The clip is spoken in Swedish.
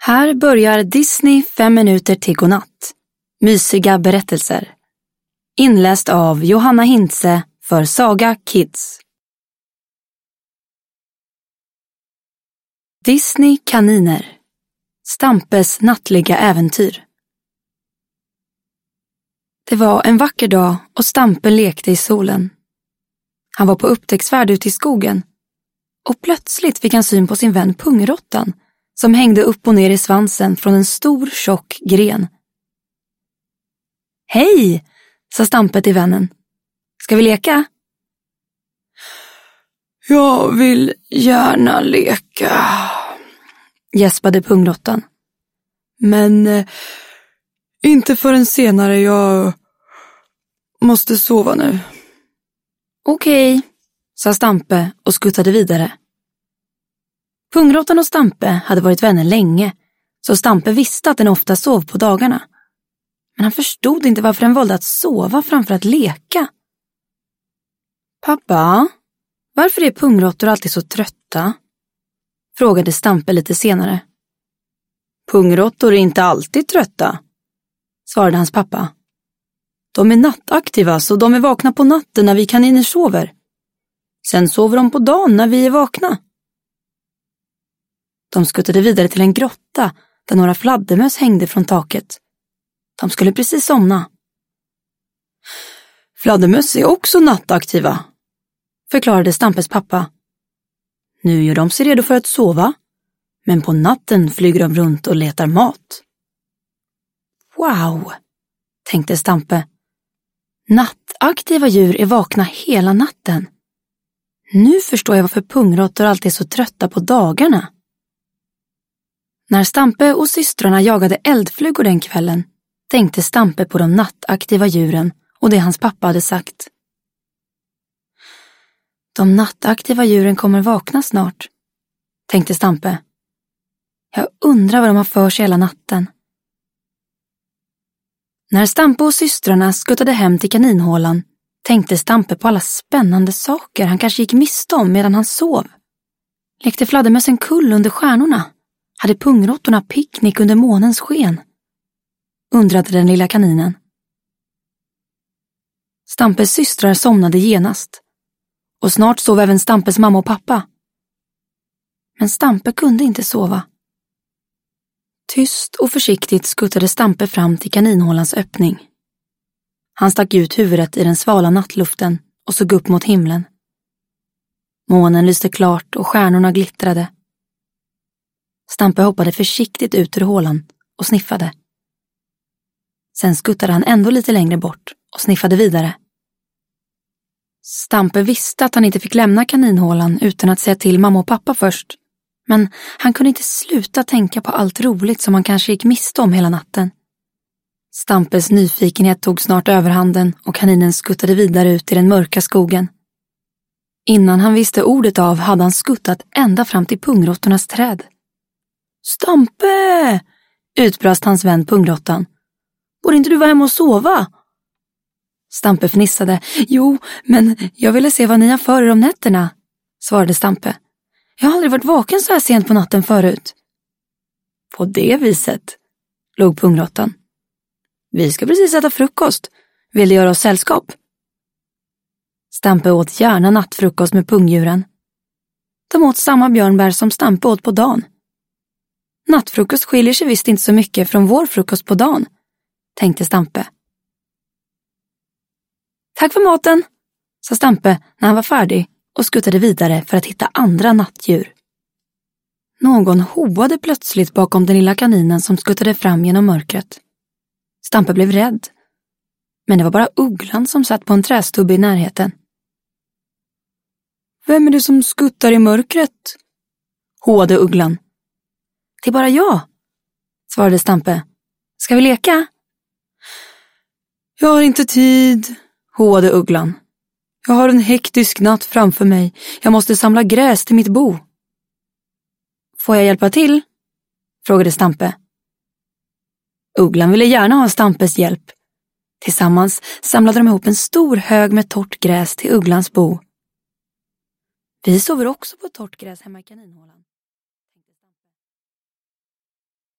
Här börjar Disney 5 minuter till godnatt. Mysiga berättelser. Inläst av Johanna Hintze för Saga Kids. Disney kaniner. Stampes nattliga äventyr. Det var en vacker dag och Stampe lekte i solen. Han var på upptäcktsfärd ute i skogen och plötsligt fick han syn på sin vän Pungrottan som hängde upp och ner i svansen från en stor tjock gren. Hej, sa Stampe till vännen. Ska vi leka? Jag vill gärna leka, gäspade Pungrottan. Men inte förrän senare, jag måste sova nu. Okej, sa Stampe och skuttade vidare. Pungrottan och Stampe hade varit vänner länge, så Stampe visste att den ofta sov på dagarna. Men han förstod inte varför den valde att sova framför att leka. Pappa, varför är pungrottor alltid så trötta? Frågade Stampe lite senare. Pungrottor är inte alltid trötta, svarade hans pappa. De är nattaktiva, så de är vakna på natten när vi kaniner sover. Sen sover de på dagen när vi är vakna. De skuttade vidare till en grotta där några fladdermöss hängde från taket. De skulle precis somna. Fladdermöss är också nattaktiva, förklarade Stampes pappa. Nu gör de sig redo för att sova, men på natten flyger de runt och letar mat. Wow, tänkte Stampe. Nattaktiva djur är vakna hela natten. Nu förstår jag varför pungrottor alltid är så trötta på dagarna. När Stampe och systrarna jagade eldflugor den kvällen tänkte Stampe på de nattaktiva djuren och det hans pappa hade sagt. De nattaktiva djuren kommer vakna snart, tänkte Stampe. Jag undrar vad de har för sig hela natten. När Stampe och systrarna skuttade hem till kaninhålan tänkte Stampe på alla spännande saker han kanske gick miste om medan han sov. Lekte fladdermössen kull under stjärnorna? Hade pungrottorna picknick under månens sken? Undrade den lilla kaninen. Stampes systrar somnade genast. Och snart sov även Stampes mamma och pappa. Men Stampe kunde inte sova. Tyst och försiktigt skuttade Stampe fram till kaninhålans öppning. Han stack ut huvudet i den svala nattluften och såg upp mot himlen. Månen lyste klart och stjärnorna glittrade. Stampe hoppade försiktigt ut ur hålan och sniffade. Sen skuttade han ändå lite längre bort och sniffade vidare. Stampe visste att han inte fick lämna kaninhålan utan att säga till mamma och pappa först. Men han kunde inte sluta tänka på allt roligt som han kanske gick miste om hela natten. Stampes nyfikenhet tog snart överhanden och kaninen skuttade vidare ut i den mörka skogen. Innan han visste ordet av hade han skuttat ända fram till pungrottornas träd. Stampe! Utbrast hans vän pungrottan. Borde inte du vara hemma och sova? Stampe fnissade. Jo, men jag ville se vad ni har för er om nätterna, svarade Stampe. Jag har aldrig varit vaken så här sent på natten förut. På det viset, låg pungrottan. Vi ska precis äta frukost. Vill du göra oss sällskap? Stampe åt gärna nattfrukost med pungdjuren. De åt samma björnbär som Stampe åt på dagen. Nattfrukost skiljer sig visst inte så mycket från vår frukost på dagen, tänkte Stampe. Tack för maten, sa Stampe när han var färdig och skuttade vidare för att hitta andra nattdjur. Någon hoade plötsligt bakom den lilla kaninen som skuttade fram genom mörkret. Stampe blev rädd, men det var bara ugglan som satt på en trästubbe i närheten. Vem är det som skuttar i mörkret? Hoade ugglan. Det är bara jag, svarade Stampe. Ska vi leka? Jag har inte tid, hoade ugglan. Jag har en hektisk natt framför mig. Jag måste samla gräs till mitt bo. Får jag hjälpa till? Frågade Stampe. Ugglan ville gärna ha Stampes hjälp. Tillsammans samlade de ihop en stor hög med torrt gräs till ugglans bo. Vi sover också på torrt gräs hemma i kaninhålan,